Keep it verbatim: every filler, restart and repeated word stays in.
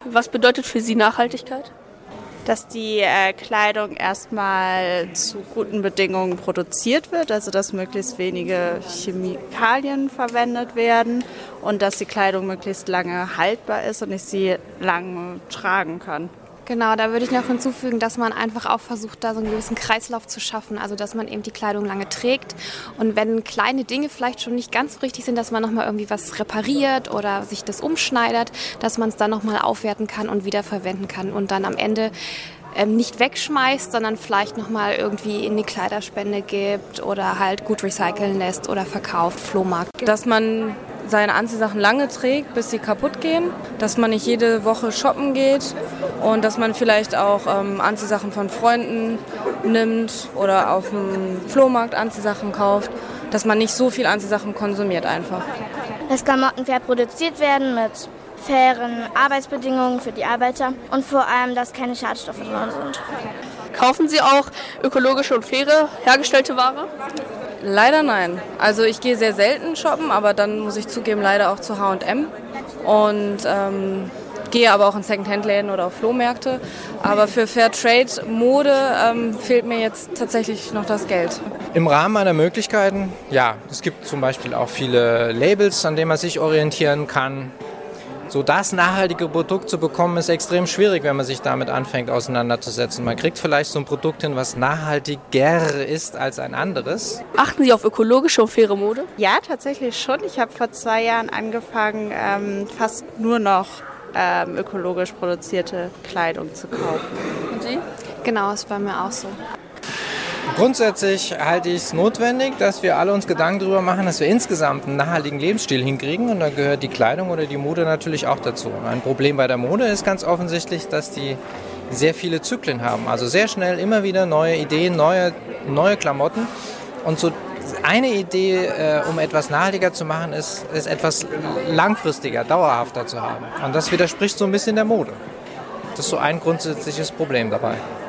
Was bedeutet für Sie Nachhaltigkeit? Dass die äh, Kleidung erstmal zu guten Bedingungen produziert wird, also dass möglichst wenige Chemikalien verwendet werden und dass die Kleidung möglichst lange haltbar ist und ich sie lange tragen kann. Genau, da würde ich noch hinzufügen, dass man einfach auch versucht, da so einen gewissen Kreislauf zu schaffen, also dass man eben die Kleidung lange trägt und wenn kleine Dinge vielleicht schon nicht ganz so richtig sind, dass man nochmal irgendwie was repariert oder sich das umschneidert, dass man es dann nochmal aufwerten kann und wiederverwenden kann und dann am Ende ähm, nicht wegschmeißt, sondern vielleicht nochmal irgendwie in die Kleiderspende gibt oder halt gut recyceln lässt oder verkauft, Flohmarkt. Dass man seine Anziehsachen lange trägt, bis sie kaputt gehen, dass man nicht jede Woche shoppen geht und dass man vielleicht auch ähm, Anziehsachen von Freunden nimmt oder auf dem Flohmarkt Anziehsachen kauft, dass man nicht so viel Anziehsachen konsumiert einfach. Dass Klamotten fair produziert werden mit fairen Arbeitsbedingungen für die Arbeiter und vor allem, dass keine Schadstoffe drin sind. Kaufen Sie auch ökologische und faire hergestellte Ware? Leider nein. Also ich gehe sehr selten shoppen, aber dann muss ich zugeben, leider auch zu H und M und ähm, gehe aber auch in Secondhand-Läden oder auf Flohmärkte. Aber für Fairtrade-Mode ähm, fehlt mir jetzt tatsächlich noch das Geld. Im Rahmen meiner Möglichkeiten, ja, es gibt zum Beispiel auch viele Labels, an denen man sich orientieren kann. So das nachhaltige Produkt zu bekommen, ist extrem schwierig, wenn man sich damit anfängt auseinanderzusetzen. Man kriegt vielleicht so ein Produkt hin, was nachhaltiger ist als ein anderes. Achten Sie auf ökologische und faire Mode? Ja, tatsächlich schon. Ich habe vor zwei Jahren angefangen, ähm, fast nur noch ähm, ökologisch produzierte Kleidung zu kaufen. Und Sie? Genau, ist bei mir auch so. Grundsätzlich halte ich es notwendig, dass wir alle uns Gedanken darüber machen, dass wir insgesamt einen nachhaltigen Lebensstil hinkriegen und da gehört die Kleidung oder die Mode natürlich auch dazu. Ein Problem bei der Mode ist ganz offensichtlich, dass die sehr viele Zyklen haben, also sehr schnell immer wieder neue Ideen, neue, neue Klamotten und so eine Idee, äh, um etwas nachhaltiger zu machen, ist, ist etwas langfristiger, dauerhafter zu haben und das widerspricht so ein bisschen der Mode. Das ist so ein grundsätzliches Problem dabei.